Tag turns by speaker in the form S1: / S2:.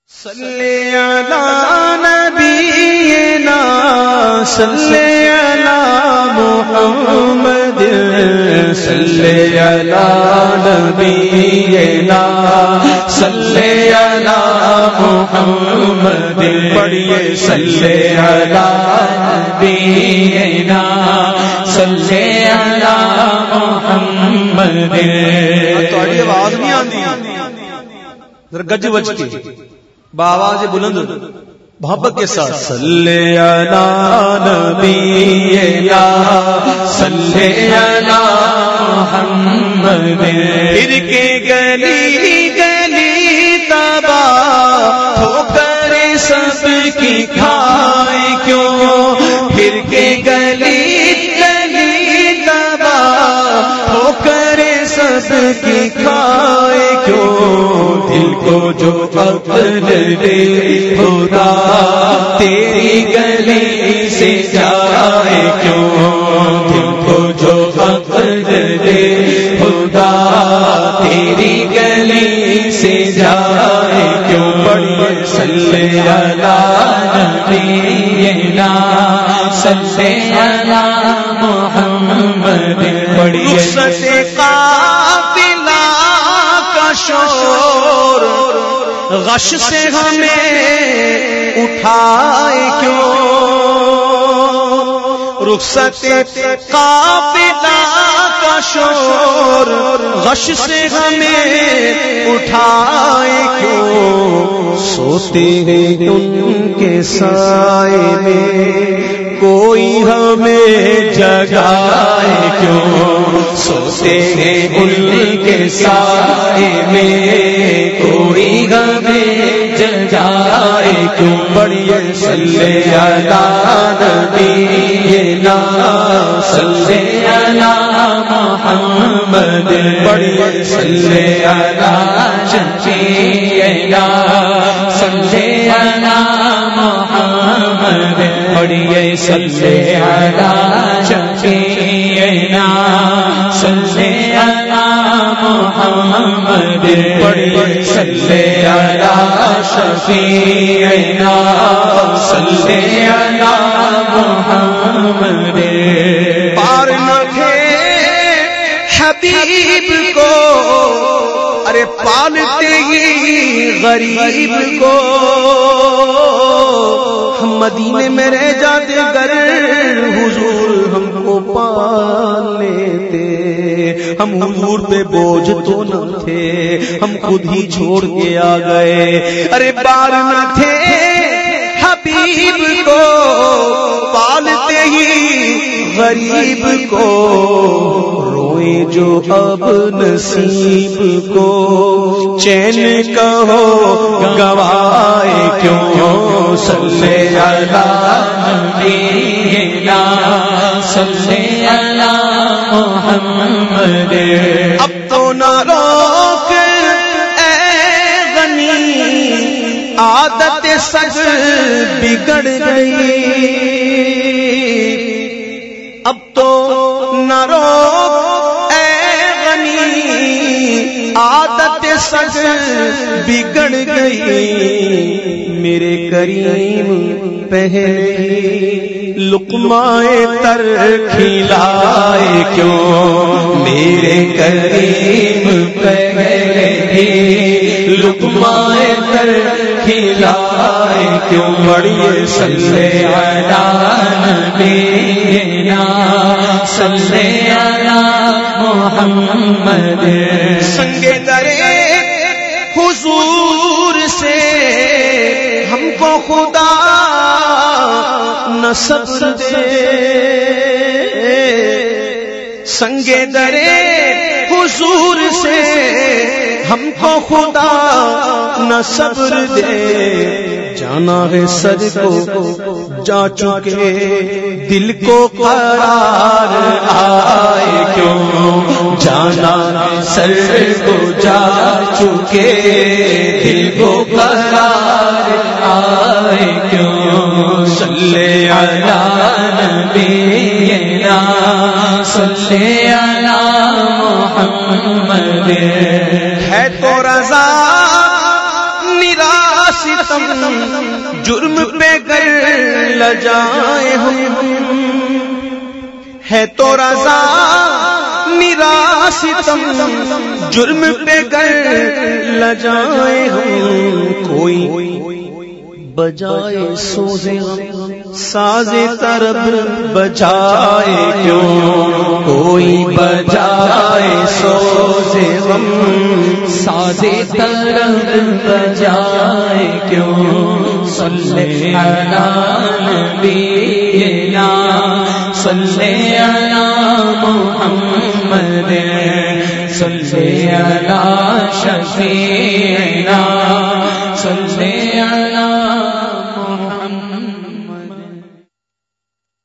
S1: صلی علی نبینا صلی علی محمد صلی علی نبینا صلی علی محمد پڑھیے صلی علی نبینا صلی علی محمد. تھوڑی آواز نہیں آتی ذرا گج بج کے بآواز بلند محبت کے ساتھ صلی علی نبینا صلی علی محمد. پھر کے گلی گلی تباہ ہو کر سب کی کھائے کیوں, پھر کے گلی گلی تباہ ہو کر سب کی کھائے کیوں, دل کو جو عقل دے خدا تیری گلی سے جائے کیوں, دل کو جو عقل دے خدا تیری گلی سے جائے کیوں. پڑھیے صلی علی نبینا صلی علی محمد. پڑھیے شور غش سے ہمیں اٹھائے کیوں, رخصت قافلہ کا شور غش سے ہمیں اٹھائے کیوں, سوتے ہیں ان کے سائے میں کوئی ہمیں جگائے کیوں, سوتے ہیں ان کے سائے میں کوئی ہمیں جگائے کیوں. پڑھیے صلی علی نبینا صلی علی محمد. پڑھیے صلی علی شفیعنا صلی علی محمد. پڑھیے صلی علی شفیعنا صلی علی محمد. پڑھیے صلی علی شفیعنا صلی علی محمد. پار نہ تھے حبیب کو ارے پالتے ہی غریب کو, ہم مدینے میں رہ جاتے گر حضور ہم کو پال لیتے, ہم حضور پہ بوجھ تو نہ تھے ہم خود ہی چھوڑ کے آ گئے. ارے پار نہ تھے حبیب کو پالتے ہی غریب کو, روئے جو اب نصیب کو چین کہو گوائے کیوں. صلی علی نبینا صلی علی محمد. اب تو نہ روک اے غنی عادت سج بگڑ گئی, اب تو نہ روک اے غنی عادت سج بگڑ گئی. میرے کریم پہلے لقمائے تر کھلائے کیوں, میرے کریم پہلے لقمائے تر کھلائے کیوں. پڑھیے صلی علی نبینا صلی علی محمد. سنگے درے حضور سے ہم کو خدا نہ صبر دے, سنگے درے حضور سے ہم کو خدا نہ صبر دے. جانا ہے سر کو جا چکے دل کو قرار آئے کیوں, جانا ہے سر کو جا چکے دل کو قرار آئے کیوں. صلی علی نبینا صلی علی محمد. ہے تو رضا ستم جرم پہ گر لجائے ہم ہے تو رضا میرا ستم جرم پہ گر لجائے ہم کوئی بجائے سوزے ساز طرب بجائے کیوں کوئی بجائے سوزے غم
S2: ساز طرب بجائے کیوں صلی علی نبینا صلی علی محمد صلی علی شفیع